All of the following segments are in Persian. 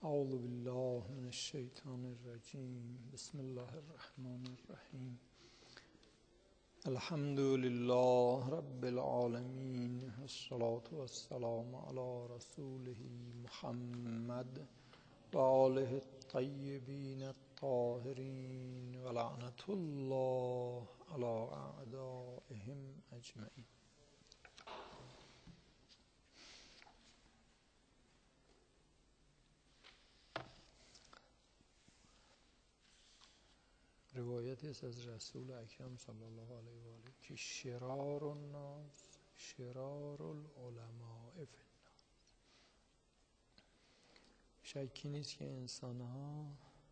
اعوذ بالله من الشیطان الرجیم. بسم الله الرحمن الرحیم. الحمد لله رب العالمین، الصلاة والسلام علی رسوله محمد و آله الطیبین الطاهرین و لعنة الله علی اعدائهم اجمعین. روایتی است از رسول اکرم صلی الله علیه و آله که شرار الناس شرار العلماء فی الناس. شکی نیست که انسان‌ها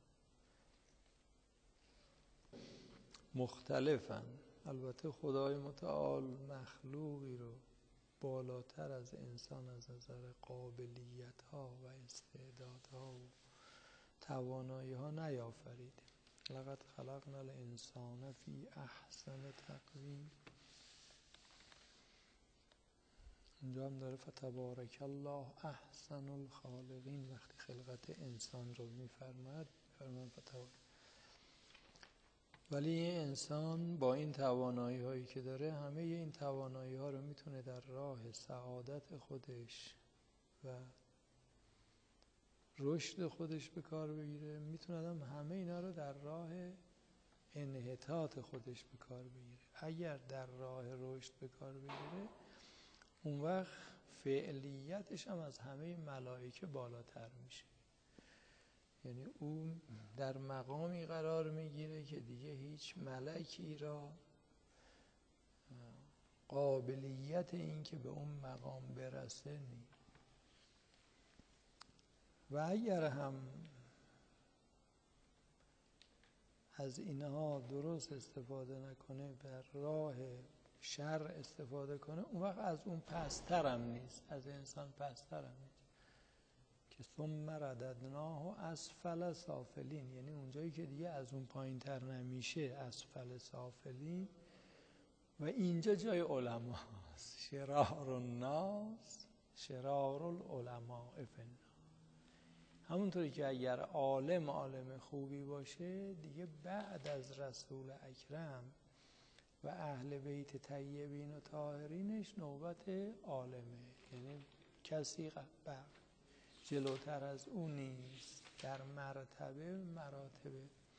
مختلفن. البته خدای متعال مخلوقی رو بالاتر از انسان از نظر قابلیت‌ها و استعدادها و توانایی‌ها نیافریده. لقد خلقنا الانسان فی احسن تقویم. اینجا هم داره فتبارک الله احسن الخالقین. وقتی خلقت انسان رو میفرماید ولی این انسان با این توانایی هایی که داره همه این توانایی ها رو میتونه در راه سعادت خودش و رشد خودش به کار بگیره. میتونه همه اینا رو در راه انحطاط خودش به کار بگیره. اگر در راه رشد به کار بگیره اون وقت فعلیتش هم از همه ملائکه بالاتر میشه. یعنی اون در مقامی قرار میگیره که دیگه هیچ ملکی را قابلیت این که به اون مقام برسه نیست. و اگر هم از اینها درست استفاده نکنه، بر راه شر استفاده کنه، اون وقت از اون پستر هم نیست، از انسان پستر هم نیست که ثم رددناه اسفل سافلین. یعنی اونجایی که دیگه از اون پایین تر نمیشه اسفل سافلین. و اینجا جای علما هست. شرار الناس شرار العلماء فی الناس. همونطوری که اگر عالم خوبی باشه دیگه بعد از رسول اکرم و اهل بیت طیبین و طاهرینش نوبت عالمه. یعنی کسی جلوتر از اون نیست. در مراتب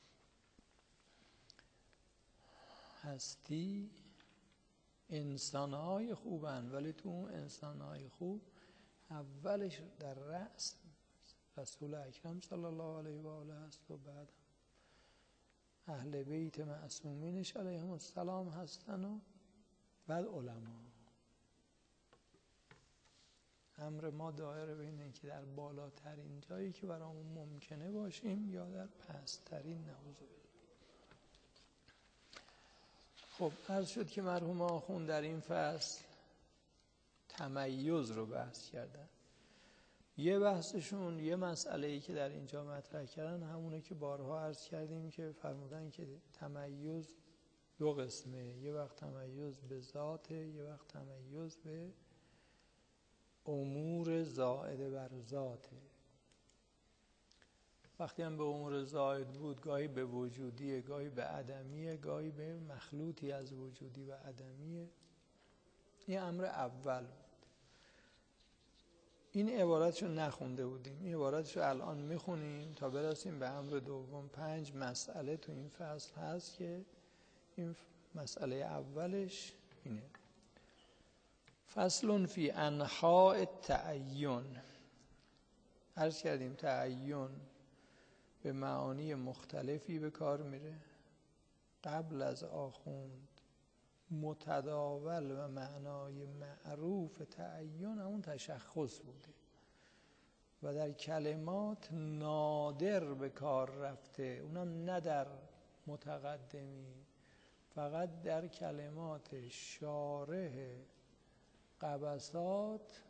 هستی انسانهای خوبن، ولی تو اون انسانهای خوب اولش در رأس رسول اکرم صلی الله علیه و آله هست و بعد اهل بیت معصومینش علیهم السلام هستن و بعد علما. امر ما دایره بین این که در بالاترین جایی که برامون ممکنه باشیم یا در پست‌ترین. نعوذ بالله. خب عرض شد که مرحوم آخوند در این فصل تمیز رو بحث کردن. یه بحثشون، یه مسئله‌ای که در اینجا مطرح کردن همونه که بارها عرض کردیم که فرمودن که تمیز دو قسمه. یه وقت تمیز به ذات، یه وقت تمیز به امور زائده بر ذاته. وقتی هم به امور زائد بود گاهی به وجودیه، گاهی به عدمیه، گاهی به مخلوطی از وجودی و عدمیه. این امر اول بود. این عبارتشو نخونده بودیم. این عبارتشو الان میخونیم تا برسیم به امر دوم. 5 مسئله تو این فصل هست که این مسئله اولش اینه: فصل فی انحاء التعین. عرض کردیم تعین به معانی مختلفی به کار میره. قبل از آخوند متداول و معنای معروف تعین همون تشخص بوده و در کلمات نادر به کار رفته. اونم نه در متقدمی، فقط در کلمات شارح قبسات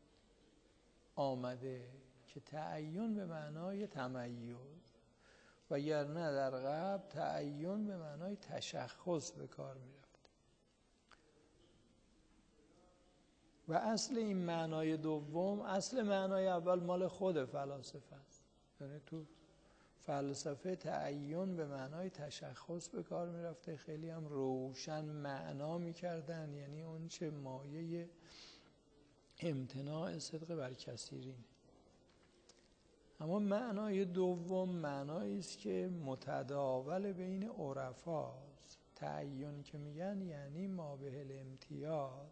آمده که تعین به معنای تمیز، وگرنه در قبل تعین به معنای تشخص به کار می رفت. و اصل این معنای دوم، اصل معنای اول مال خود فلاسفه است. یعنی تو فلسفه تعین به معنای تشخص به کار میرفته، خیلی هم روشن معنا میکردن، یعنی اون چه مایه امتناع صدق بر کثیرین. اما معنای دوم معنایی است که متداول بین عرفاست. تعین که میگن یعنی ما به الامتیاز،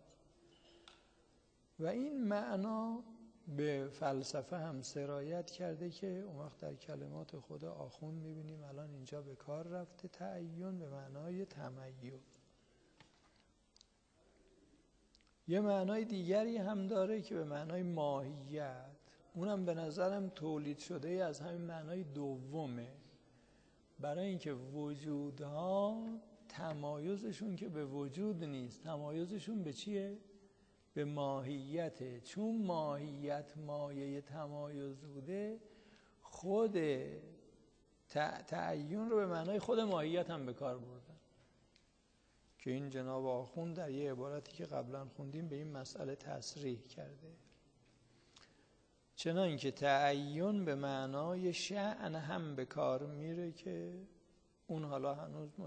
و این معنا به فلسفه هم سرایت کرده که اون وقت در کلمات خود آخوند میبینیم الان اینجا به کار رفته تعین به معنای تمیز. یه معنای دیگری هم داره که به معنای ماهیت، اونم به نظرم تولید شده از همین معنای دومه، برای اینکه وجودها تمایزشون که به وجود نیست، تمایزشون به چیه؟ به ماهیته. چون ماهیت مایه تمایز بوده، خود تعین رو به معنای خود ماهیت هم به کار بردن، که این جناب آخوند در یه عبارتی که قبلا خوندیم به این مسئله تصریح کرده. چنان که تعین به معنای شأن هم به کار میره که اون حالا هنوز ما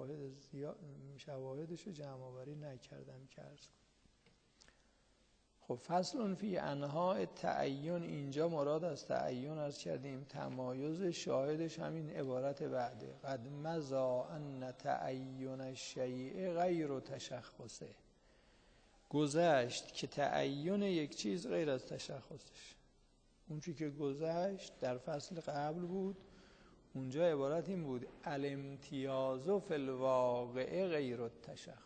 شواهدش رو جمع آوری نکردم که عرض کنم. خب فصل فی انواع تعین، اینجا مراد از تعین عرض کردیم تمایز، شاهدش همین عبارت بعده قد مضی ان تعین الشیء غیر تشخصه. گذشت که تعین یک چیز غیر از تشخصش. اون چی که گذشت در فصل قبل بود، اونجا عبارت این بود الامتیاز فی الواقع غیر التشخص،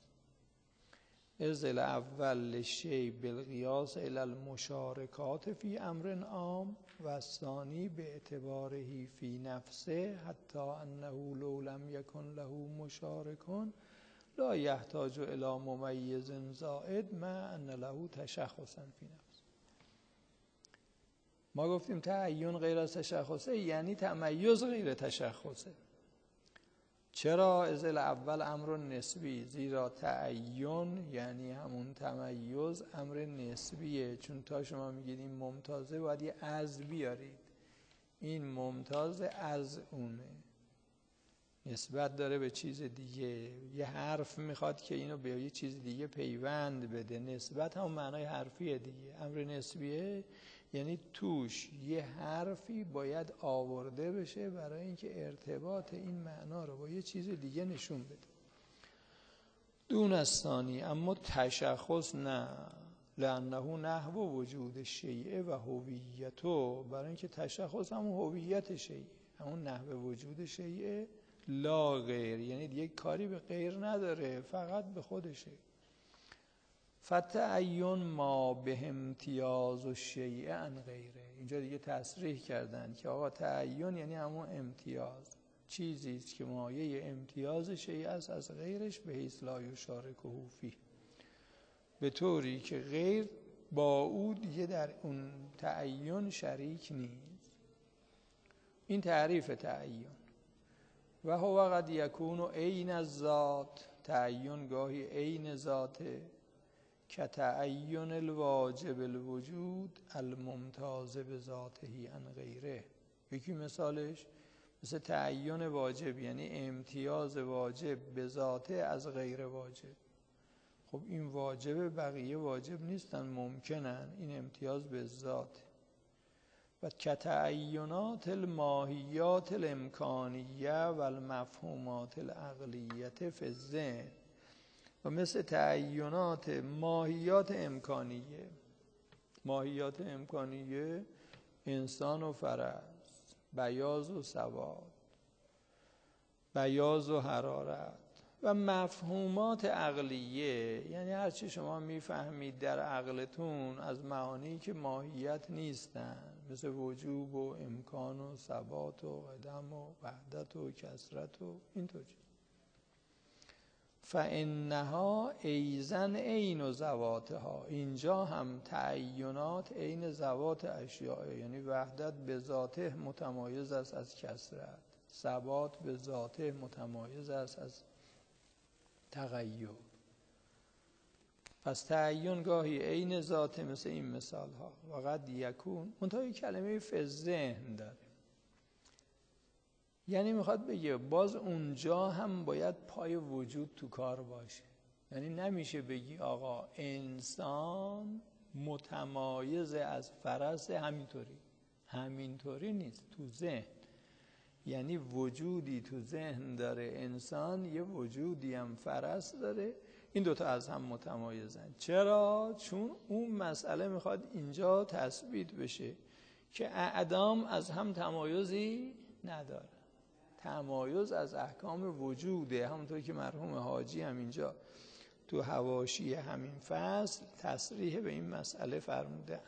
از الاول للشیء بالقیاس الی المشارکات فی امر عام و الثانی به اعتباره فی نفسه حتی انه لو لم یکن له مشارکون لا یحتاج الی ممیز زائد مع ان له تشخصا فی نفسه. ما گفتیم تعین غیر از تشخصه یعنی تمیز غیر تشخصه. چرا؟ از الاول امر نسبی، زیرا تعین یعنی همون تمیز امر نسبیه. چون تا شما میگید این ممتازه باید یه از بیارید، این ممتاز از اونه، نسبت داره به چیز دیگه. یه حرف میخواد که اینو به یه چیز دیگه پیوند بده، نسبت هم معنای حرفیه دیگه. امر نسبیه یعنی توش یه حرفی باید آورده بشه برای اینکه ارتباط این معنا رو با یه چیز دیگه نشون بده. دون الثانی، اما تشخص نه، لانه نحو وجود شیء و هویته، برای اینکه تشخص همون هویت شیء، همون نحو وجود شیء، لا غیر، یعنی دیگه کاری به غیر نداره، فقط به خودشه. فتعین ما به امتیاز و شیء عن غیره، اینجا دیگه تصریح کردن که آقا تعین یعنی همون امتیاز، چیزی است که مایه امتیاز شیء است از غیرش، به حیث لا یشارکه فیه، به طوری که غیر با او دیگه در اون تعین شریک نیست. این تعریف تعین. و هو قد یکون عین الذات، تعین گاهی عین ذاته، که تعین الواجب الوجود الممتاز به ذاته عن غیره. یکی مثالش مثل تعین واجب، یعنی امتیاز واجب به ذاته از غیر واجب. خب این واجب، بقیه واجب نیستن، ممکنن، این امتیاز به ذات. و کتعینات الماهیات الامکانیه و المفهومات العقلیه فی الذهن، و مثل تعینات ماهیات امکانیه. ماهیات امکانیه انسان و فرس، بیاض و سواد، بیاض و حرارت. و مفهومات عقلیه یعنی هرچی شما میفهمید در عقلتون از معانی که ماهیت نیستن، مثل وجوب و امکان و ثبات و قدم و وحدت و کثرت و اینطور چیز. فانها ایزن عین ذواتها، اینجا هم تعینات عین ذوات اشیاء، یعنی وحدت به ذاته متمایز است از کثرت، ثبات به ذاته متمایز است از تغیر. پس تعین گاهی عین ذات مثل این مثال ها و قد یکون منتها کلمه فی ذهن داره، یعنی میخواد بگه باز اونجا هم باید پای وجود تو کار باشه. یعنی نمیشه بگی آقا انسان متمایز از فرس همینطوری نیست. تو ذهن یعنی وجودی تو ذهن داره انسان، یه وجودی هم فرس داره، این دوتا از هم متمایزن. چرا؟ چون اون مسئله میخواد اینجا تثبیت بشه که اعدام از هم تمایزی نداره. تمایز از احکام وجوده، همونطور که مرحوم حاجی هم اینجا تو حواشی همین فصل تصریح به این مسئله فرمودند.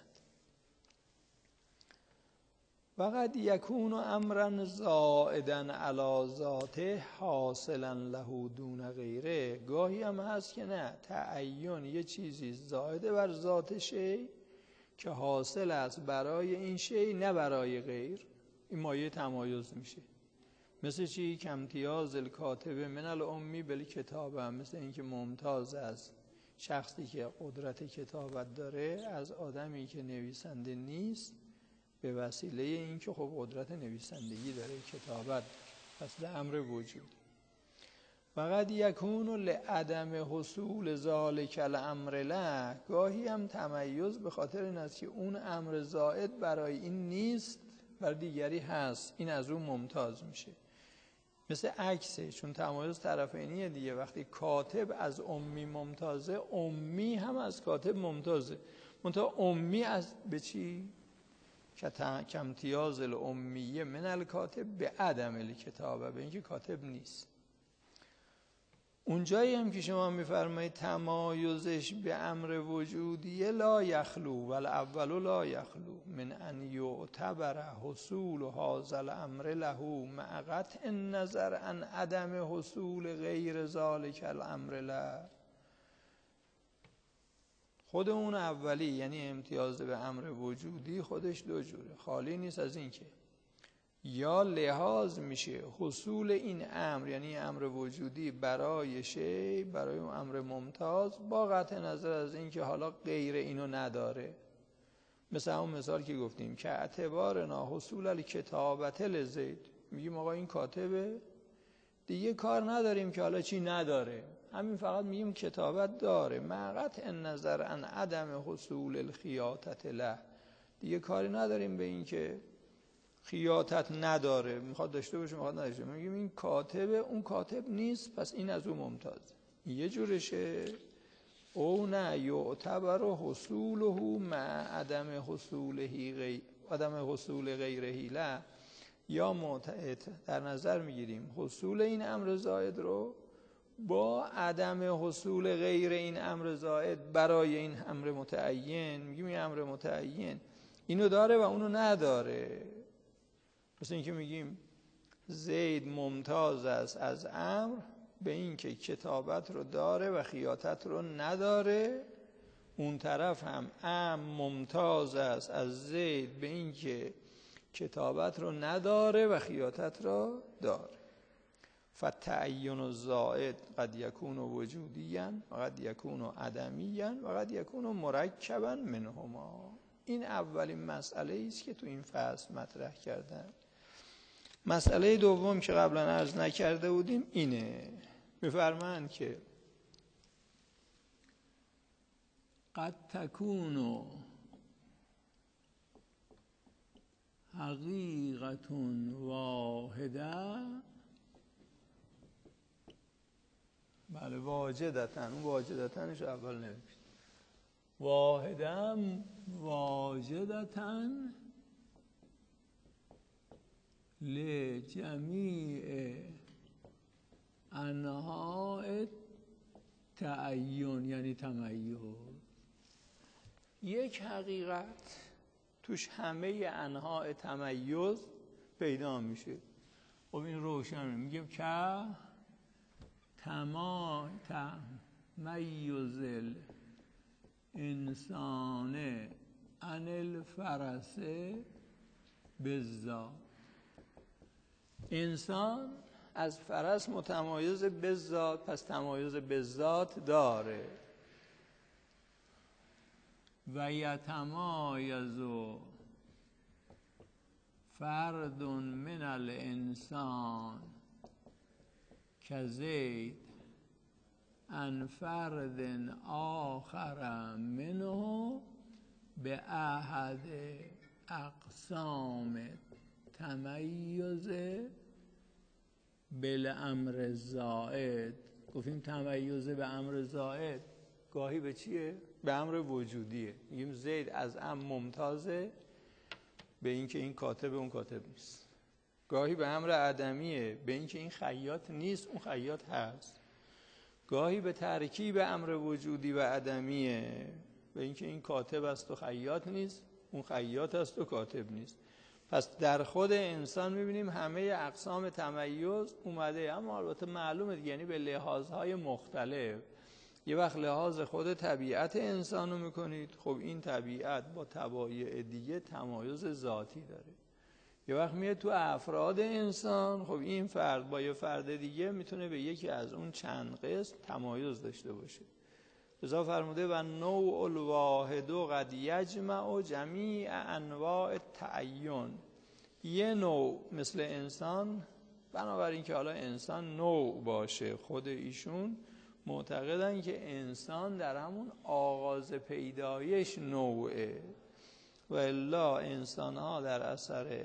وقد یکون امرا زائدا علی ذاته حاصلا له دون غیره. گاهی هم هست که نه، تعین یه چیزی زائده بر ذات شی که حاصل است برای این شی نه برای غیر، این مایه تمایز میشه. مثل چی؟ کامتیاز الکاتب من الامی بالکتابه، مثل اینکه ممتاز از شخصی که قدرت کتابت داره از آدمی که نویسنده نیست به وسیله اینکه خب قدرت نویسندگی داره، کتابت، پس به امر وجود. فقط یکون لعدم حصول ذالک الامر له. گاهی هم تمایز به خاطر این است که اون امر زائد برای این نیست، برای دیگری هست، این از اون ممتاز میشه. مثل عکسه، چون تمایز طرفینیه دیگه. وقتی کاتب از امی ممتازه، امی هم از کاتب ممتازه. منتها امی از به چی؟ کامتیاز الامیه من الکاتب به عدم الکتابه، به اینکه کاتب نیست. اونجایی هم که شما میفرمایید تمایزش به امر وجودیه، لا یخلو والاول لا یخلو من ان یعتبر حصول هذا الامر له مع قطع النظر عن عدم حصول غیر ذلک الامر له. خود اون اولی یعنی امتیاز به امر وجودی خودش دو جوره، خالی نیست از این که یا لحاظ میشه حصول این امر یعنی امر وجودی برای شی، برای اون امر ممتاز، با قطع نظر از این که حالا غیر اینو نداره. مثل همون مثال که گفتیم که اعتبارنا حصول الکتابت لزید، میگیم آقا این کاتبه دیگه، کار نداریم که حالا چی نداره، همین فقط میگیم کتابت داره، مع قطع نظر عن عدم حصول الخیاطت له، دیگه کاری نداریم به این که خیاطت نداره، میخواد داشته باشه میخواد نداشته، میگیم این کاتبه، اون کاتب نیست، پس این از اون ممتاز. یه جورشه. او نه یعتبر حصوله مع عدم حصول غیره له، یا در نظر میگیریم حصول این امر زائد رو با عدم حصول غیر این امر زائد برای این امر متعین، میگیم این امر متعین اینو داره و اونو نداره. مثل این که میگیم زید ممتاز است از امر به این که کتابت رو داره و خیاطت رو نداره، اون طرف هم امر ممتاز است از زید به این که کتابت رو نداره و خیاطت رو داره. فتعین الزائد قد یکون وجودیا و قد یکون عدمیا و قد یکون مرکبا منهما. این اولین مسئله است که تو این فصل مطرح کردن. مسئله دوم که قبلا عرض نکرده بودیم اینه، میفرمایند که قد تکون حقیقت واحده، بله واجدتن، اون واجدتنش اول نوشت، واحده واجدتن لجمیع انواع تعین، یعنی تمایز. یک حقیقت توش همه انواع تمایز پیدا میشه. خب این روشن میگیم که تمایز الانسان عن الفرس بالذات، انسان از فرس متمایز بالذات، پس تمایز بالذات داره. و یتمایز فرد من الانسان کزید عن فرد آخر منه به احد اقسام تمیز بالامر زائد. گفتیم تمیز به امر زائد گاهی به چیه؟ به امر وجودیه. میگیم زید از ممتازه به اینکه این کاتب اون کاتب نیست. گاهی به امر عدمیه، به اینکه این خیاط نیست اون خیاط هست. گاهی به ترکیب امر وجودی و عدمیه، به اینکه این کاتب است و خیاط نیست، اون خیاط است و کاتب نیست. پس در خود انسان میبینیم همه اقسام تمیز اومده، اما البته معلومه دیگه، یعنی به لحاظهای مختلف. یه وقت لحاظ خود طبیعت انسانو میکنید، خب این طبیعت با طبایع دیگه تمایز ذاتی داره. یه وقت میاد تو افراد انسان، خب این فرد با یه فرد دیگه میتونه به یکی از اون چند قسم تمایز داشته باشه. لذا فرموده و نوع الواحد قد یجمع جمیع انواع التعین. یه نوع مثل انسان، بنابراین که حالا انسان نوع باشه، خود ایشون معتقدن که انسان در همون آغاز پیدایش نوعه، و الا انسان ها در اثر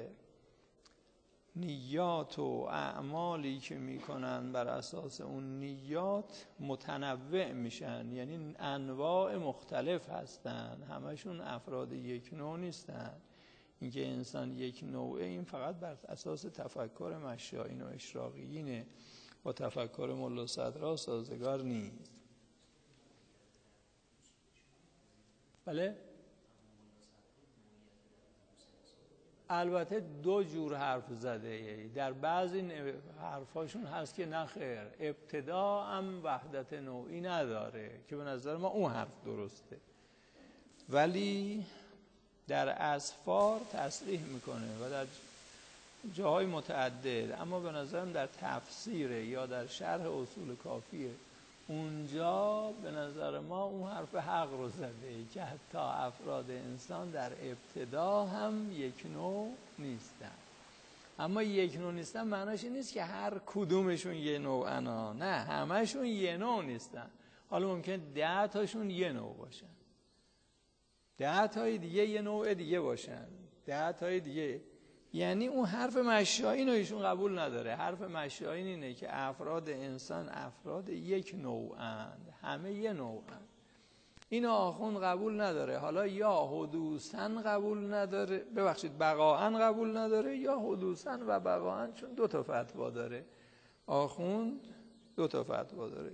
نیات و اعمالی که میکنن بر اساس اون نیات متنوع میشن، یعنی انواع مختلف هستن، همشون افراد یک نوع نیستن. اینکه انسان یک نوعه این فقط بر اساس تفکر مشایین و اشراقیینه، با تفکر ملا صدرا سازگار نیست. بله؟ البته دو جور حرف زده، در بعضی حرفاشون هست که نه خیر، ابتدا هم وحدت نوعی نداره، که به نظر ما اون حرف درسته، ولی در اسفار تصریح میکنه و در جاهای متعدد، اما به نظرم در تفسیر یا در شرح اصول کافیه، اونجا به نظر ما اون حرف حق رو زده که حتی افراد انسان در ابتدا هم یک نوع نیستن. اما یک نوع نیستن معناش این نیست که هر کدومشون یه نوعنا، نه، همشون یه نوع نیستن. حالا ممکن 10 تاشون یه نوع باشن، 10 تای دیگه یه نوع دیگه باشن، 10 تای دیگه. یعنی اون حرف مشایین رو ایشون قبول نداره. حرف مشایین اینه که افراد انسان افراد یک نوعند، همه یه نوعند. اینو آخوند قبول نداره. حالا یا حدوثاً قبول نداره، ببخشید بقاعاً قبول نداره، یا حدوثاً و بقاعاً، چون 2 تا فتوا داره آخوند، 2 تا فتوا داره.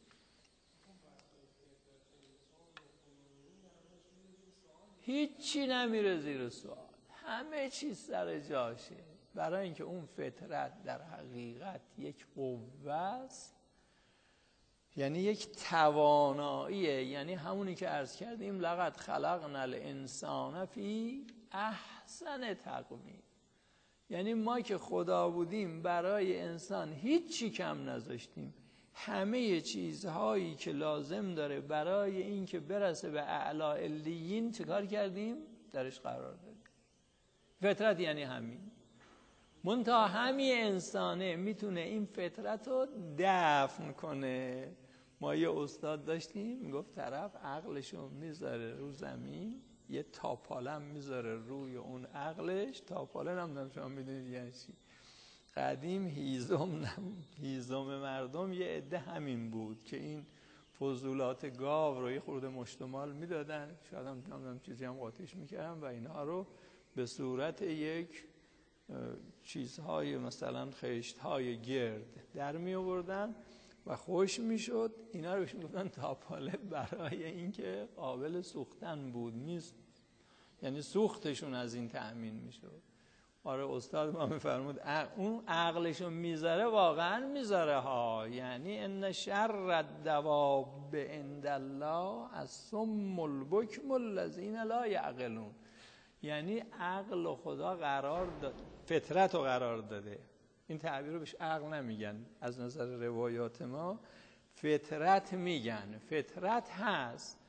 هیچی نمیره زیر سوال، همه چیز سر جاشه، برای اینکه اون فطرت در حقیقت یک قوه است، یعنی یک تواناییه، یعنی همونی که عرض کردیم لقد خلقنا الانسان فی احسن تقویم. یعنی ما که خدا بودیم برای انسان هیچی کم نذاشتیم، همه چیزهایی که لازم داره برای این که برسه به اعلی علیین چیکار کردیم؟ درش قرار دادیم. فطرت یعنی همین. منتها همین انسانه میتونه این فطرت رو دفن کنه. ما یه استاد داشتیم میگفت طرف عقلشو میذاره رو زمین، یه تاپالم میذاره روی اون عقلش. تاپاله نمیدونم شما میدونید یعنی چی. قدیم هیزم مردم یه عده همین بود که این فضولات گاو رو یه خورده مشتمال میدادن، شاید هم نمیدونم چیزی هم قاطیش میکردن و اینها رو به صورت یک چیزهای مثلا خشتهای گرد در می آوردن و خوش میشد. اینا رو بهش میگفتن تاپاله، برای اینکه قابل سوختن بود، یعنی سوختشون از این تأمین میشد. آره استاد ما میفرمود اون عقلشو میذاره، واقعا میذاره ها. یعنی ان شر الدواب عند الله الصم البکم الذین لا یعقلون. یعنی عقل و خدا قرار داد، فطرت رو قرار داده. این تعبیر رو بهش عقل نمیگن، از نظر روایات ما فطرت میگن. فطرت هست،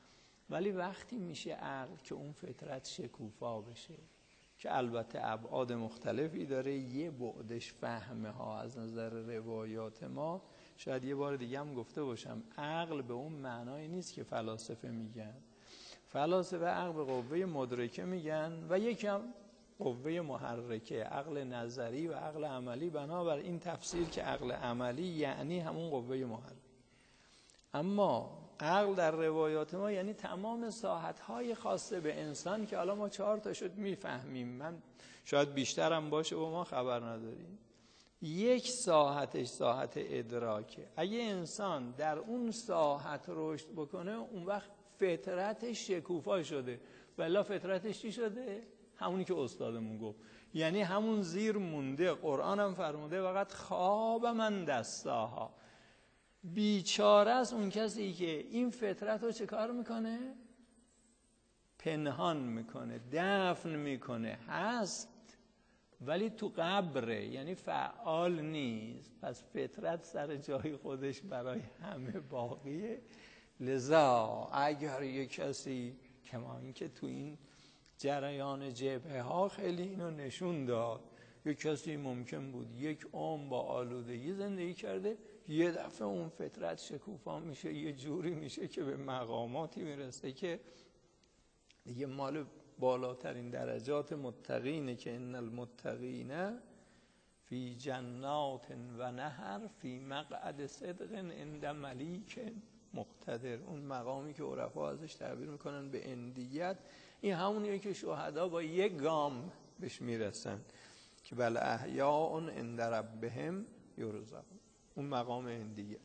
ولی وقتی میشه عقل که اون فطرت شکوفا بشه، که البته ابعاد مختلفی داره، یه بعدش فهمه ها از نظر روایات ما، شاید یه بار دیگه هم گفته باشم، عقل به اون معنای نیست که فلاسفه میگن. فلاسفه عقل به قوه مدرکه میگن و یکی هم قوه محرکه، عقل نظری و عقل عملی. بنابر این تفسیر که عقل عملی یعنی همون قوه محرکه. اما عقل در روایات ما یعنی تمام ساحت‌های خاصه به انسان که حالا ما 4 تا شد میفهمیم، من شاید بیشترم باشه و ما خبر نداریم. یک ساحتش ساحت ادراکه. اگه انسان در اون ساحت رشد بکنه، اون وقت فطرتش شکوفا شده. والا فطرتش چی شده؟ همونی که استادمون گفت، یعنی همون زیر مونده. قرآن هم فرموده وقت خواب من دستاها. بیچاره است اون کسی که این فطرت رو چه کار میکنه؟ پنهان میکنه، دفن میکنه، هست ولی تو قبره، یعنی فعال نیست. پس فطرت سر جای خودش برای همه باقیه. لذا اگر یک کسی، کما اینکه تو این جریان جبهه ها خیلی اینو نشون داد، یک کسی ممکن بود یک عمر با آلودگی زندگی کرده، یه دفعه اون فطرت شکوفا میشه، یه جوری میشه که به مقاماتی میرسه که دیگه مال بالاترین درجات متقینه، که ان المتقین فی جنات و نهر فی مقعد صدق عند ملیک مقتدر. اون مقامی که عرفا ازش تعبیر میکنن به اندیت، این همونیه که شهدا با یک گام بهش میرسن، که بل احیاء عند ربهم یرزقون. اون مقام اندیت.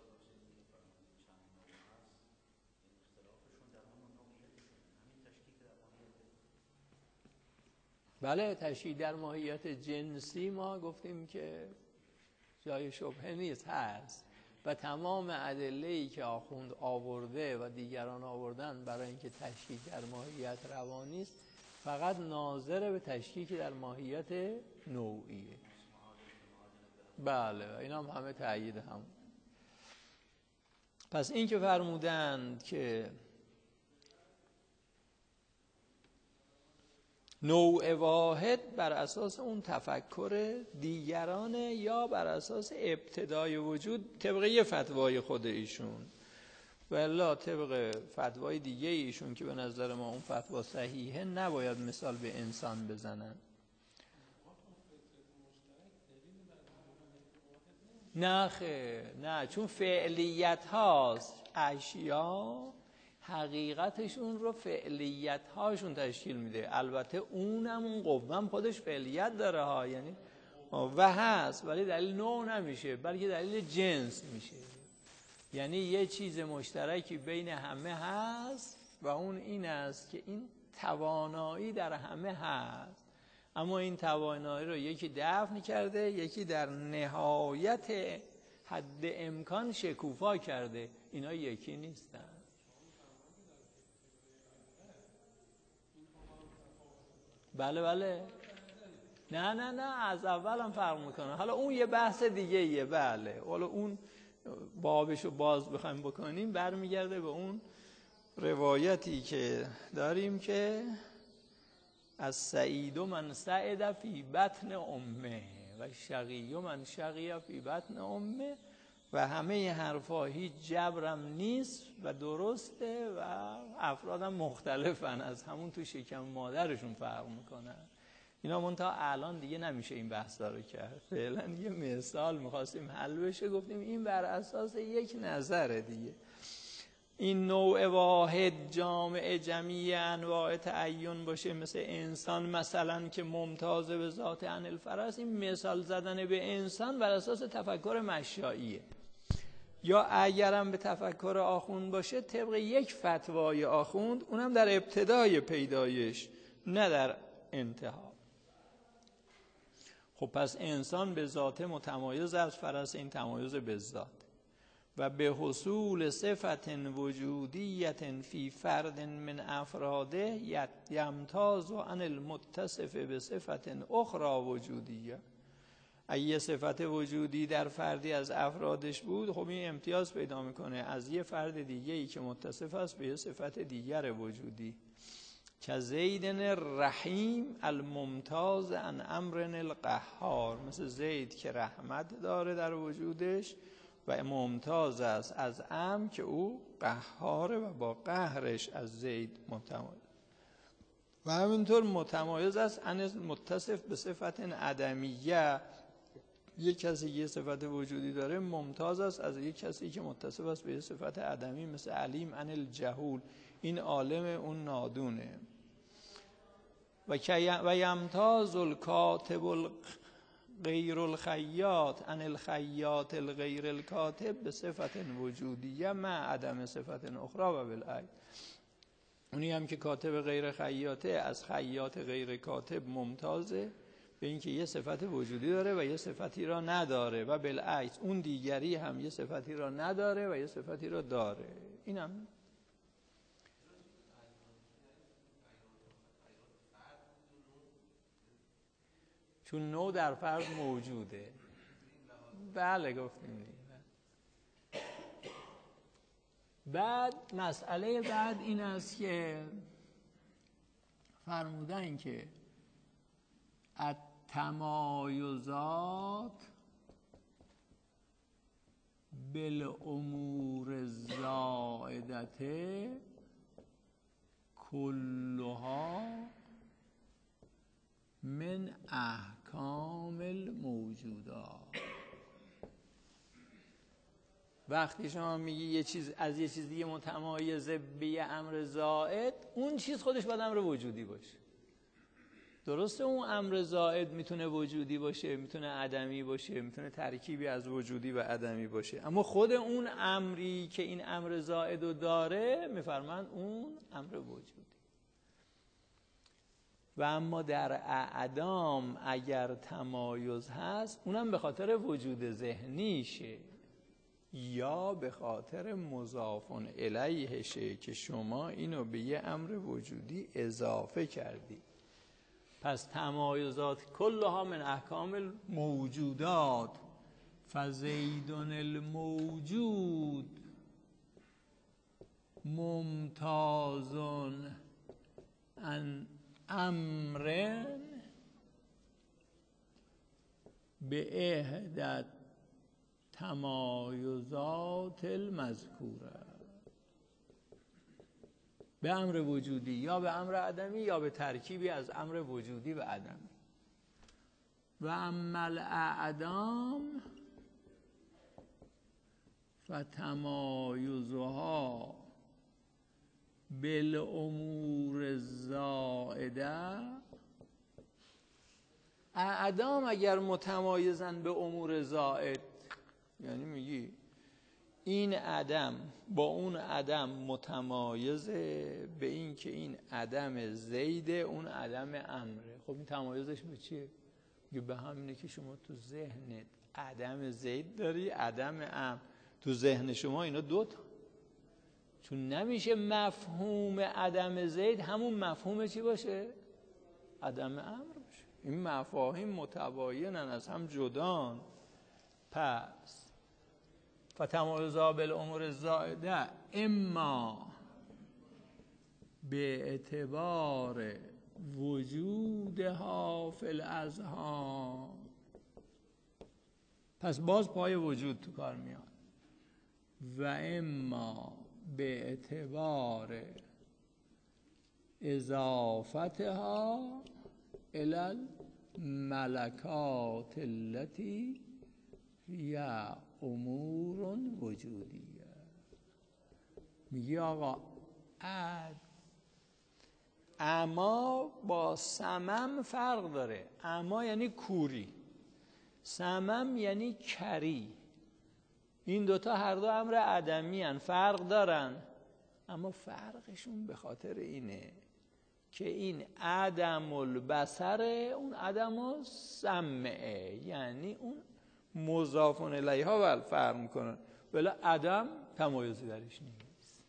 بله، تشییع در ماهیت جنسی ما گفتیم که جای شبهه نیست، هست. و تمام ادله‌ای که آخوند آورده و دیگران آوردن برای اینکه تشییع در ماهیت روانی است، فقط ناظر به تشییع در ماهیت نوعیه. بله، اینا هم همه تأیید هم. پس این که فرمودند که نوع واحد بر اساس اون تفکر دیگرانه یا بر اساس ابتدای وجود طبق یه فتوای خود ایشون، والا طبق فتوای دیگه ایشون که به نظر ما اون فتوا صحیحه نباید مثال به انسان بزنن. نه خیر، نه، چون فعلیت هاست اشیا، حقیقتشون رو فعلیت هاشون تشکیل میده. البته اونم اون قوم خودش فعلیت داره ها، یعنی و هست، ولی دلیل نوع نمیشه بلکه دلیل جنس میشه. یعنی یه چیز مشترکی بین همه هست و اون این است که این توانایی در همه هست، اما این توانایی رو یکی دفن کرده، یکی در نهایت حد امکان شکوفا کرده. اینا یکی نیستن. بله بله، نه از اول هم فرق میکنه. حالا اون یه بحث دیگه یه. بله، حالا اون بابشو باز بخوایم بکنیم برمیگرده به اون روایتی که داریم که از سعید من سعد فی بطن امه و شقی من شقی فی بطن امه، و همه حرفا هیچ جبرم نیست و درسته و افرادم مختلفن، از همون تو شکم مادرشون فرق میکنن. اینا منتها الان دیگه نمیشه این بحثا رو کرد. فعلا یه مثال میخواستیم حل بشه، گفتیم این بر اساس یک نظر دیگه. این نوع واحد جامع جمیع انواع تعین باشه، مثل انسان مثلا که ممتاز به ذات عن الفرس. این مثال زدن به انسان بر اساس تفکر مشاییه، یا اگرم به تفکر آخوند باشه طبق یک فتوای آخوند، اونم در ابتدای پیدایش نه در انتها. خب پس انسان به ذات متمایز از فرس، این تمایز به ذات، و به حصول صفت وجودیت فی فرد من افراده یمتاز عن المتصف به صفت اخرى وجودیه. اگه صفت وجودی در فردی از افرادش بود، خب این امتیاز پیدا میکنه از یه فرد دیگه ای که متصف است به یه صفت دیگر وجودی، که زیدن رحیم الممتاز عن امر القهار، مثل زید که رحمت داره در وجودش و ممتاز است از امر که او قهاره و با قهرش از زید متمایز، و همینطور متمایز است عن متصف به صفت عدمیه، یک کسی که صفت وجودی داره ممتاز است از یک کسی که متصف است به صفت عدمی، مثل علیم عن الجهول، این عالم اون نادونه. و یمتاز الکاتب غیر الخیاط عن الخیاط الغیر الکاتب به صفت وجودیه مع عدم صفت اخرى و بالعکس. اونی هم که کاتب غیر خیاطه از خیاط غیر کاتب ممتازه به اینکه یه صفت وجودی داره و یه صفتی را نداره، و بالعکس اون دیگری هم یه صفتی را نداره و یه صفتی را داره. اینم چون نوع در فرد موجوده. بله گفتیم. بعد مسئله بعد این است که فرمودن که التمایزات بالامور الزائدة کلها من احکام الموجودات. وقتی شما میگی یه چیز از یه چیز دیگه متمایزه به یه امر زائد، اون چیز خودش باید امر وجودی باشه. درسته اون امر زائد میتونه وجودی باشه، میتونه عدمی باشه، میتونه ترکیبی از وجودی و عدمی باشه، اما خود اون امری که این امر زائد رو داره میفرمان اون امر وجودی. و اما در اعدام اگر تمایز هست، اونم به خاطر وجود ذهنیشه یا به خاطر مضاف الیهشه که شما اینو به یه امر وجودی اضافه کردی. پس تمایزات کلها من احکام الموجودات، فزید الموجود ممتاز عن امر به احدى تمایزات المذکوره، به امر وجودی یا به امر عدمی یا به ترکیبی از امر وجودی و عدمی. و اما الاعدام فتمایزها بالامور الزائده، اعدام اگر متمایزن به امور زائد، یعنی میگی این عدم با اون عدم متمایزه به این که این عدم زیده اون عدم امره، خب این تمایزش به چیه؟ میگه به همینه که شما تو ذهنت عدم زید داری، عدم امر. تو ذهن شما اینا دوتا، چون نمیشه مفهوم عدم زید همون مفهوم چی باشه؟ عدم امر باشه. این مفاهیم متباینن، از هم جدان. پس فتمایزها بالامور الزائده اما به اعتبار وجودها فی الاذهان، پس باز پای وجود تو کار میاد، و اما به اعتبار اضافتها الی الملکات التي هی امور وجودیه. میگی آقا اما با صمم فرق داره. اما یعنی کوری، صمم یعنی کری. این دوتا هر دو امر عدمی هن، فرق دارن، اما فرقشون به خاطر اینه که این عدم البصره اون عدم السمعه، یعنی اون مضاف الیها ول فرق میکنن، ولی عدم تمایزی درش نیست.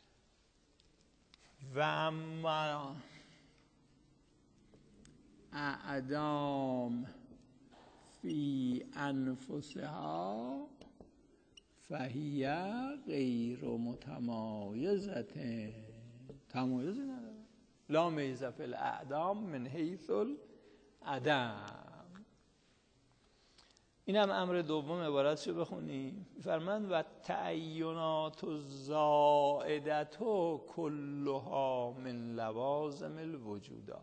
و اما اعدام فی انفسها فهی غیر متمایزة، تمایزی نداره. لا میزه فی الاعدام من حیث العدم. این هم امر دوم عبارتشو بخونیم. فرمان و تعینات الزائدة کلها من لوازم الوجودات.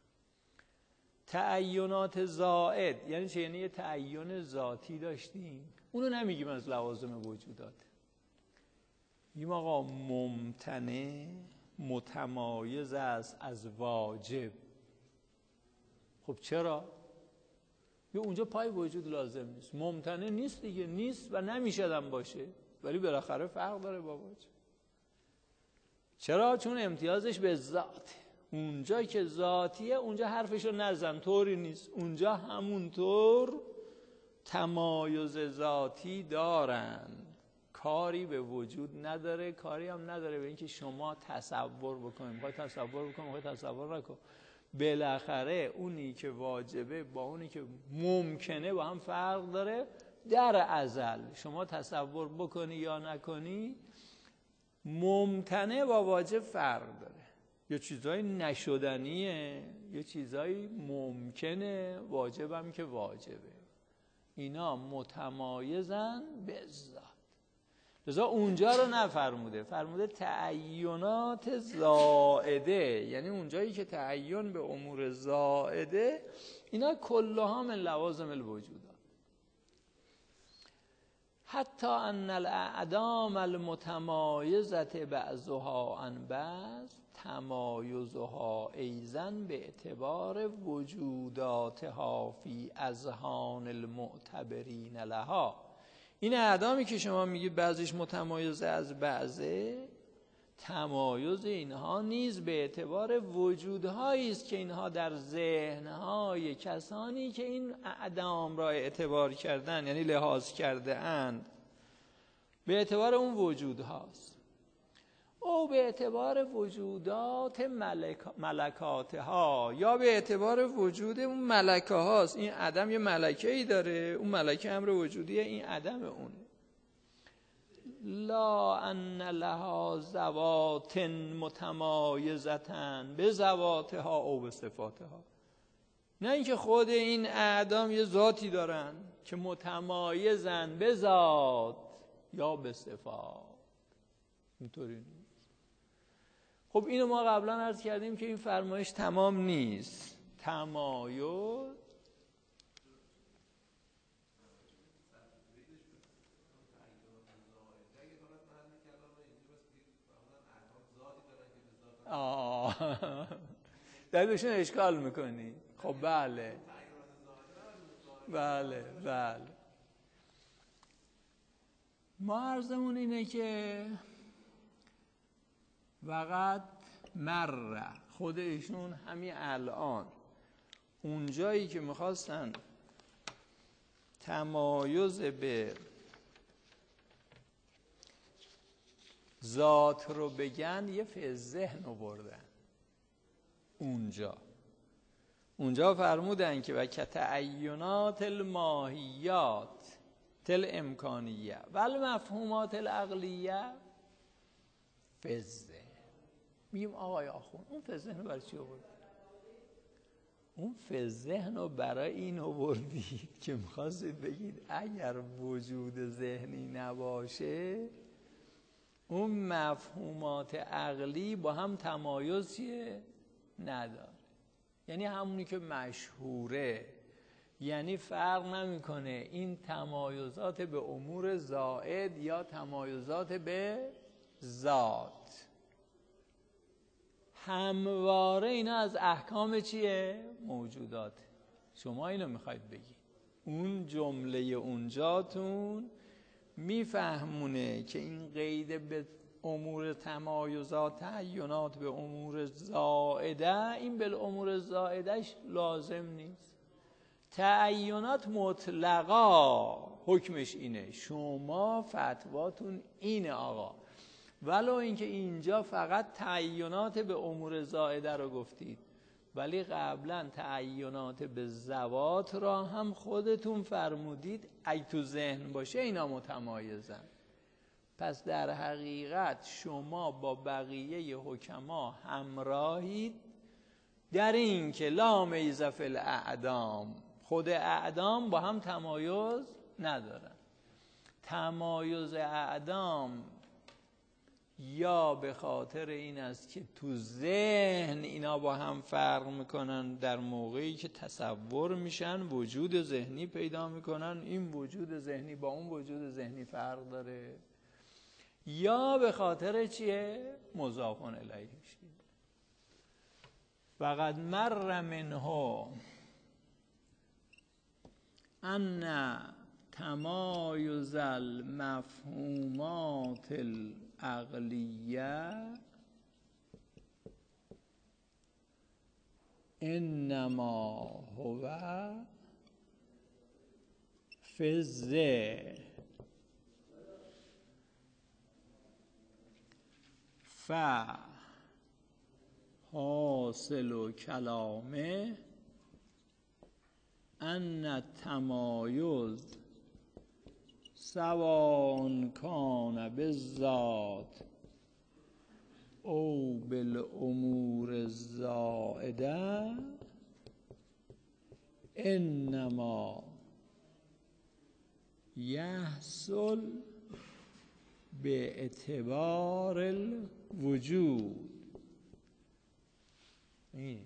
تعینات زائد یعنی چه؟ یعنی یه تعین ذاتی داشتیم، اونو نمیگیم از لوازم وجودات، میگیم آقا ممتنع متمایز است از واجب. خب چرا؟ یا اونجا پای وجود لازم نیست، ممتنع نیست دیگه، نیست و نمیشدم باشه، ولی بالاخره فرق داره با واجب. چرا؟ چون امتیازش به ذات. اونجا که ذاتیه اونجا حرفشو نزن، طوری نیست، اونجا همونطور تمایز ذاتی دارن، کاری به وجود نداره، کاری هم نداره به اینکه شما تصور بکنید. میخوای تصور بکن، میخوای تصور نکن، بالاخره اونی که واجبه با اونی که ممکنه با هم فرق داره. در ازل شما تصور بکنی یا نکنی، ممکنه با واجب فرق داره. یه چیزایی نشدنیه، یه چیزایی ممکنه، واجبم که واجبه. اینا متمایزن به ذات. لذا اونجا رو نفرموده، فرموده تعینات زائده، یعنی اونجایی که تعین به امور زائده، اینا کلها من لوازم الوجودات. حتی ان الاعدام المتمایزة بعضها عن بعض تمایزها ایضا به اعتبار وجوداتها فی اذهان المعتبرین لها. این اعدامی که شما میگید بعضیش متمایز از بعضه، تمایز اینها نیز به اعتبار وجودهایی است که اینها در ذهنهای کسانی که این اعدام را اعتبار کردن، یعنی لحاظ کرده اند، به اعتبار اون وجودهاست. او به اعتبار وجودات ملکاتها، یا به اعتبار وجود اون ملکه هاست. این عدم یه ملکه ای داره، اون ملکه امر وجودیه، این عدم اونه. لا ان لها ذوات متمایزتن به ذواتها او به صفاتها. نه اینکه خود این اعدام یه ذاتی دارن که متمایزن به ذات یا به صفات، اینطوری نیست. خب اینو ما قبلا عرض کردیم که این فرمایش تمام نیست. تمایز داری بهشون اشکال میکنی. خب بله بله بله، ما عرضمون اینه که فقط مره خود ایشون همین الان اونجایی که میخواستن تمایز به ذات رو بگن، یه فی ذهن رو بردن. اونجا فرمودن که و کتعینات الماهیات تل امکانیه ول مفهومات العقلیه فی ذهن. میگیم آقای آخوند اون فی ذهن رو برای چی آوردید؟ اون فی ذهن رو برای این آوردید که میخواستید بگید اگر وجود ذهنی نباشه، اون مفهومات عقلی با هم تمایزی نداره. یعنی همونی که مشهوره، یعنی فرق نمیکنه این تمایزات به امور زائد یا تمایزات به ذات، همواره اینا از احکام چیه؟ موجودات. شما اینو میخواید بگی، اون جمله اونجاتون میفهمونه که این قید به امور تمایزات تعینات به امور زائده، این به امور زائدهش لازم نیست. تعینات مطلقا حکمش اینه، شما فتواتون اینه آقا، ولو اینکه اینجا فقط تعینات به امور زائده رو گفتید، ولی قبلا تعینات به ذوات را هم خودتون فرمودید اگه تو ذهن باشه اینا متمایزن. پس در حقیقت شما با بقیه حکما همراهید در این که لا میز فی الاعدام، خود اعدام با هم تمایز ندارن. تمایز اعدام یا به خاطر این است که تو ذهن اینا با هم فرق میکنن، در موقعی که تصور میشن وجود ذهنی پیدا میکنن، این وجود ذهنی با اون وجود ذهنی فرق داره، یا به خاطر چیه؟ مضاف الیه میشه. فقط مر منه ان تمایز المفهومات العقلیه انما هو فی الذهن فحاصل کلامه ان التمایز سواء کان بالذات او بالامور الزائده انما یحصل به اعتبار الوجود. این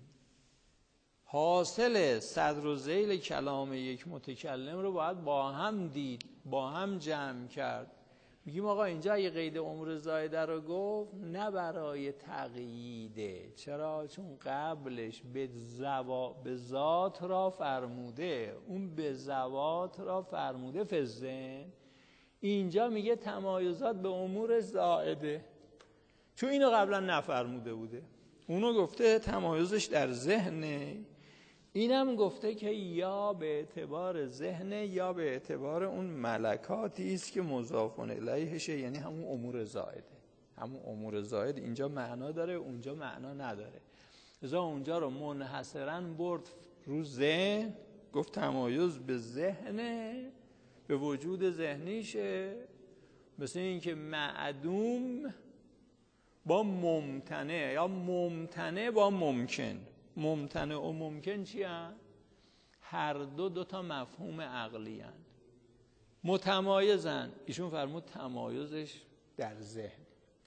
حاصل صدر و ذیل کلام یک متکلم رو باید با هم دید، با هم جمع کرد. میگیم آقا اینجا اگه قید امور زائده رو گفت نه برای تقییده. چرا؟ چون قبلش به ذات را فرموده، اون به ذوات را فرموده فی الذهن. اینجا میگه تمایزات به امور زائده، چون اینو قبلا نفرموده بوده. اونو گفته تمایزش در ذهنه، اینم گفته که یا به اعتبار ذهنه یا به اعتبار اون ملکاتی است که مضاف الیهشه، یعنی همون امور زائده. همون امور زائد اینجا معنا داره، اونجا معنا نداره. لذا اونجا رو منحصراً برد رو ذهن، گفت تمایز به ذهنه، به وجود ذهنیشه. مثل این که معدوم با ممتنع یا ممتنع با ممکن. ممتنع و ممکن چی هست؟ هر دو تا مفهوم عقلی هست، متمایزن. ایشون فرمود تمایزش در ذهن.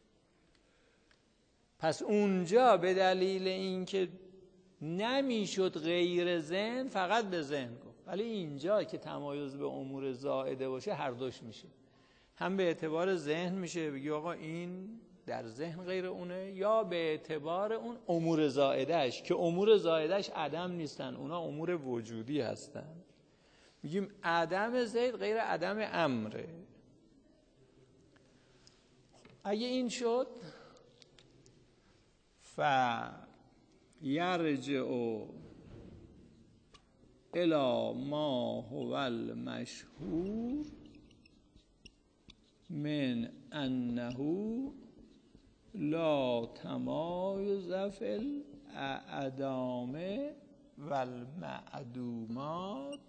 پس اونجا به دلیل اینکه نمیشد غیر ذهن فقط به ذهن گفت، ولی اینجا که تمایز به امور زائده باشه هر دوش میشه. هم به اعتبار ذهن میشه بگی آقا این در ذهن غیر اونه، یا به اعتبار اون امور زائدهش که امور زائدهش عدم نیستن، اونا امور وجودی هستن. میگیم عدم زید غیر عدم امره. اگه این شد یرجع الی ما هو المشهور من انه لا تمایز فی الاعدام والمعدومات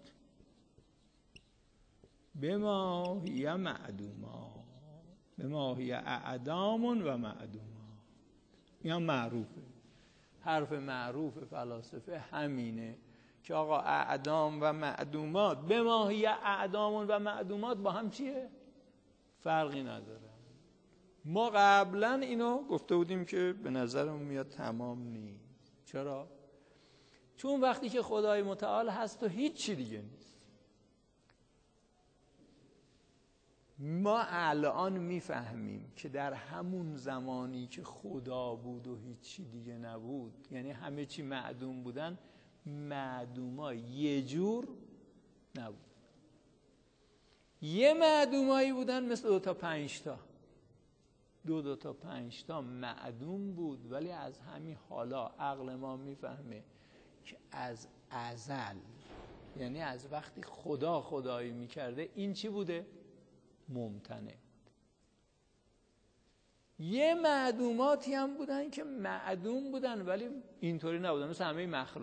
بما هی معدومات، بما هی اعدام و معدومات. این هم معروفه، حرف معروف فلاسفه همینه که آقا اعدام و معدومات بما هی اعدام و معدومات با هم چیه؟ فرقی نداره. ما قبلا اینو گفته بودیم که به نظرمون میاد تمام نیست. چرا؟ چون وقتی که خدای متعال هست و هیچ چی دیگه نیست. ما الان میفهمیم که در همون زمانی که خدا بود و هیچ چی دیگه نبود، یعنی همه چی معدوم بودن، معدوما یه جور نبود. یه معدومایی بودن مثل 2 تا 5 تا. 2 تا 5 تا معدوم بود، ولی از همین حالا عقل ما میفهمه که از ازل، یعنی از وقتی خدا خدایی میکرده، این چی بوده؟ ممتنع. یه معدوماتی هم بودن که معدوم بودن ولی اینطوری نبودن، مثل همه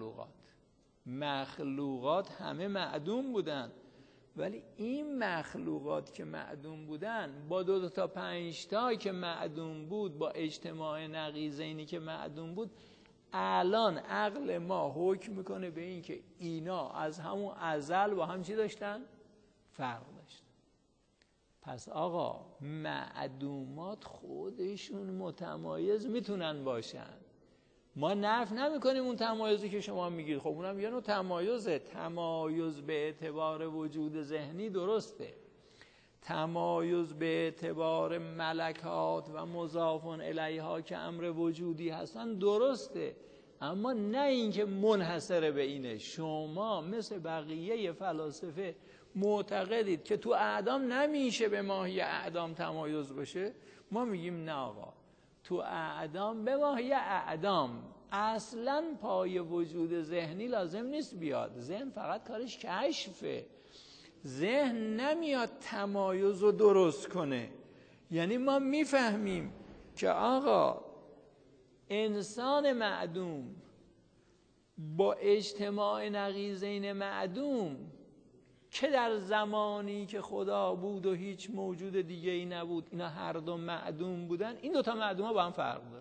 مخلوقات همه معدوم بودن، ولی این مخلوقات که معدوم بودن با 2 تا 5 تا که معدوم بود، با اجتماع نقیضینی که معدوم بود، الان عقل ما حکم میکنه به این که اینا از همون ازل با هم چی داشتن؟ فرق داشتن. پس آقا معدومات خودشون متمایز میتونن باشن. ما نفی نمیکنیم اون تمایزی که شما میگید، خب اونم یه نوع تمایزه. تمایز به اعتبار وجود ذهنی درسته، تمایز به اعتبار ملکات و مضاف الیها که امر وجودی هستن درسته، اما نه اینکه منحصر به اینه. شما مثل بقیه فلاسفه معتقدید که تو اعدام نمیشه به ماهی اعدام تمایز باشه. ما میگیم نه آقا، تو اعدام به ماهی اعدام اصلا پای وجود ذهنی لازم نیست بیاد. ذهن فقط کارش کشفه، ذهن نمیاد تمایز رو درست کنه. یعنی ما میفهمیم که آقا انسان معدوم با اجتماع نقیضین معدوم که در زمانی که خدا بود و هیچ موجود دیگه ای نبود، اینا هر دو معدوم بودن. این 2 تا معدوم ها با هم فرق داره.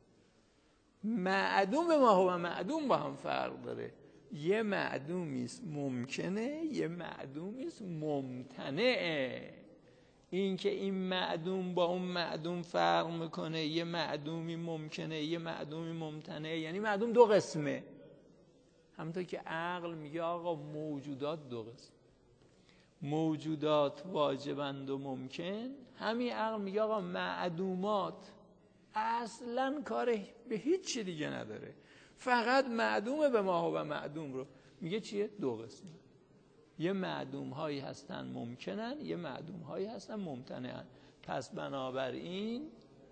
معدوم به ما و معدوم با هم فرق داره. یه معدومیست ممکنه، یه معدومیست ممتنعه. این که این معدوم با اون معدوم فرق میکنه، یه معدومی ممکنه یه معدومی ممتنعه، یعنی معدوم 2 قسمه. همونطور که عقل میگه آقا موجودات 2 قسم، موجودات واجبند و ممکن، همین عقل میگه آقا معدومات اصلا کار به هیچ چی دیگه نداره، فقط معدوم به ما و معدوم رو میگه چیه؟ 2 قسمه. یه معدوم هایی هستن ممکنن، یه معدوم هایی هستن ممتنعن. پس بنابراین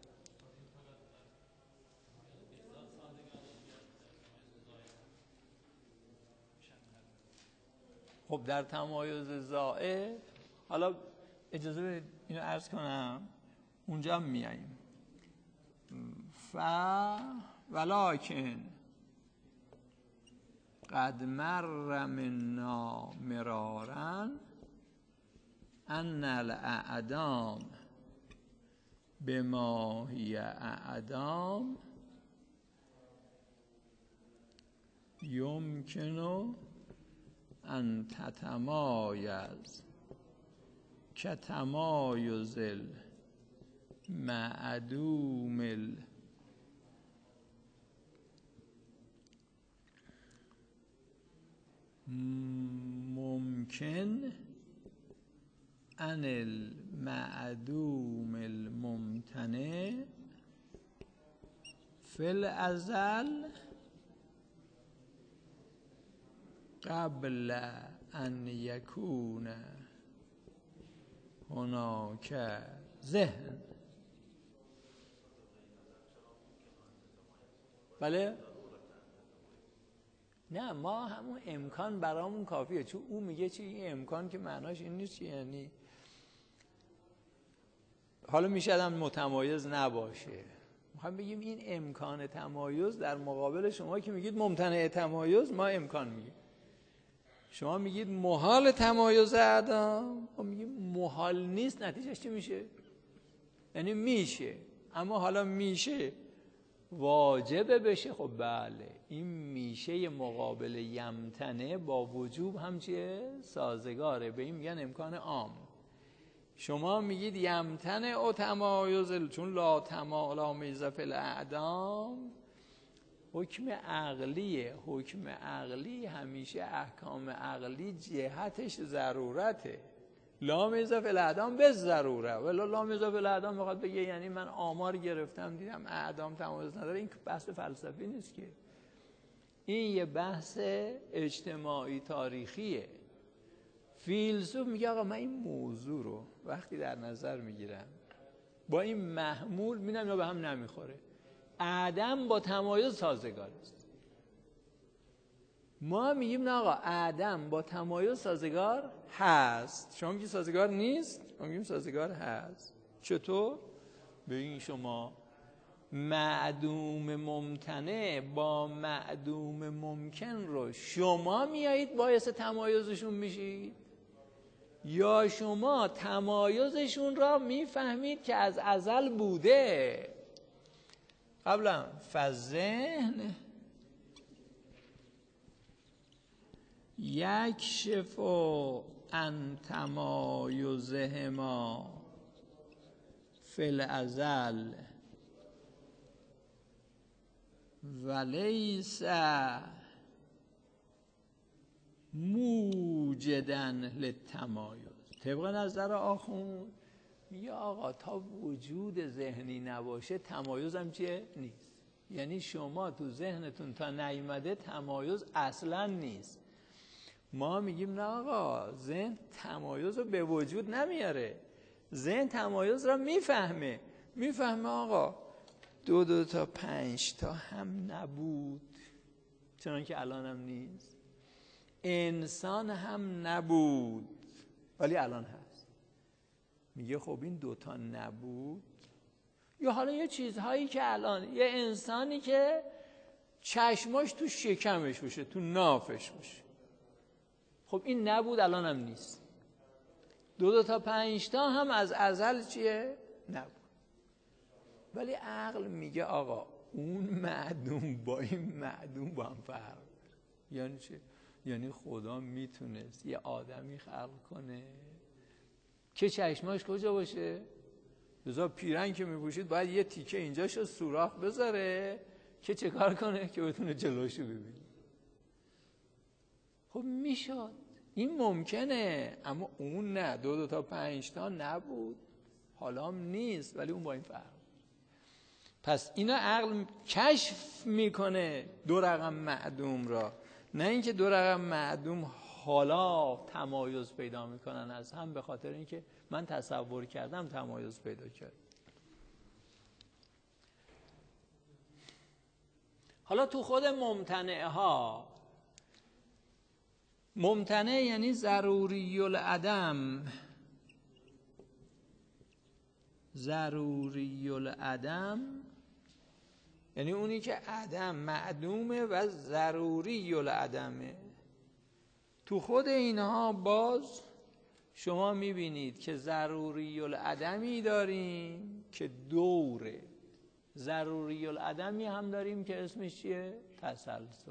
خب در تمایز زائد، حالا اجازه بدید اینو عرض کنم، اونجا هم میاییم. ولکن قد مر منا مرارا ان الاعدام بما هی اعدام یمکن ان تتمایز کتمایز المعدوم ممکن ان المعدوم الممتنع فی الازل قبل ان یکون هناک ذهن. بله؟ نه، ما همون امکان برامون کافیه. چون او میگه چی؟ این امکان که معناش این نیست، یعنی حالا میشه آدم متمایز نباشه. میخوام بگیم این امکان تمایز در مقابل شما که میگید ممتنع تمایز، ما امکان میگیم. شما میگید محال تمایز اعدام، ما میگیم محال نیست. نتیجهش چی میشه؟ یعنی میشه، اما حالا میشه واجبه بشه. خب بله، این میشه مقابل یمتنه با وجوب هم چیه؟ سازگاره. به این میگن امکان عام. شما میگید یمتنه او تمایز، چون لا میزه فی الاعدام حکم عقلیه. حکم عقلی همیشه احکام عقلی جهتش ضرورته. لا میزه فی الاعدام به ضروره، ولی لا میزه فی الاعدام میخواد بگه یعنی من آمار گرفتم دیدم اعدام تمایز نداره. این بحث فلسفی نیست که، این یه بحث اجتماعی تاریخیه. فیلسوف میگه آقا من این موضوع رو وقتی در نظر میگیرم با این محمول میبینم یا به هم نمیخوره، عدم با تمایز سازگار است. ما میگیم نه آقا عدم با تمایز؟ هست. شما میگید سازگار نیست، ما میگیم سازگار هست. چطور؟ ببین شما معدوم ممتنع با معدوم ممکن رو شما میایید باعث تمایزشون میشید یا شما تمایزشون را میفهمید که از ازل بوده؟ قبلا فذهن یکشف عن تمایزهما فی الازل ولیس موجدا للتمایز. طبق نظر آخوند میگه آقا تا وجود ذهنی نباشه تمایز هم چیه؟ نیست. یعنی شما تو ذهنتون تا نیامده تمایز اصلا نیست. ما میگیم نه آقا، ذهن تمایز رو به وجود نمیاره، ذهن تمایز رو میفهمه آقا 2 تا 5 تا هم نبود چنان که الان هم نیست، انسان هم نبود ولی الان هست. میگه خب این 2 تا نبود یا حالا یه چیزهایی که الان یه انسانی که چشماش تو شکمش باشه، تو نافش باشه، خب این نبود الان هم نیست. 2 تا 5 تا هم از ازل چیه؟ نبود. ولی عقل میگه آقا اون معدوم با این معدوم با هم فرق. یعنی چه؟ یعنی خدا میتونست یه آدمی خلق کنه که چشماش کجا باشه؟ لذا پیرن که میپوشید باید یه تیکه اینجاشو سوراخ بذاره که چه کار کنه؟ که بتونه جلوشو ببینه. خب میشد، این ممکنه، اما اون نه. 2 تا 5 تا نبود، حالا هم نیست، ولی اون با این فرق. پس اینا عقل کشف میکنه 2 رقم معدوم را، نه اینکه 2 رقم معدوم حالا تمایز پیدا میکنن از هم به خاطر اینکه من تصور کردم تمایز پیدا کرد. حالا تو خود ممتنعه ها، ممتنع یعنی ضروری العدم، ضروری العدم یعنی اونی که عدم معدومه و ضروری العدمه. تو خود اینها باز شما میبینید که ضروری العدمی داریم که دوره، ضروری العدمی هم داریم که اسمش چیه؟ تسلسله.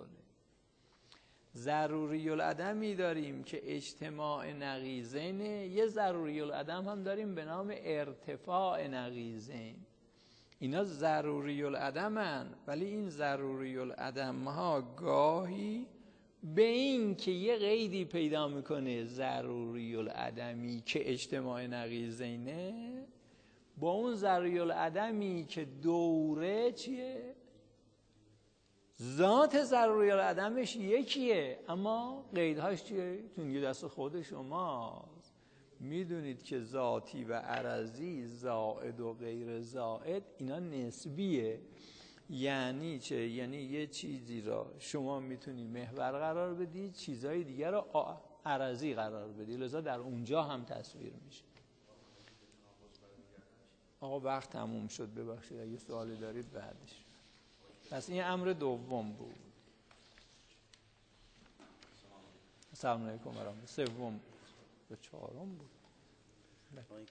ضروری العدمی داریم که اجتماع نقیضینه، یه ضروری العدم هم داریم به نام ارتفاع نقیضین. اینا ضروری العدمن، ولی این ضروری العدم ها گاهی به این که یه قیدی پیدا میکنه ضروری العدمی که اجتماع نقیضینه با اون ضروری العدمی که دوره چیه؟ ذات ضروری العدمش یکیه اما قیدهاش چیه؟ تونگی دست خود شماست. میدونید که ذاتی و عرضی، زائد و غیر زائد، اینا نسبیه. یعنی چه؟ یعنی یه چیزی را شما میتونی محور قرار بدی، چیزهای دیگر را عرضی قرار بدی، لذا در اونجا هم تصویر میشه. آقا وقت تموم شد، ببخشید اگه سوالی دارید بعدش. پس این امر دوم بود. السلام علیکم و رحمت الله. سوم بود. 4م بود.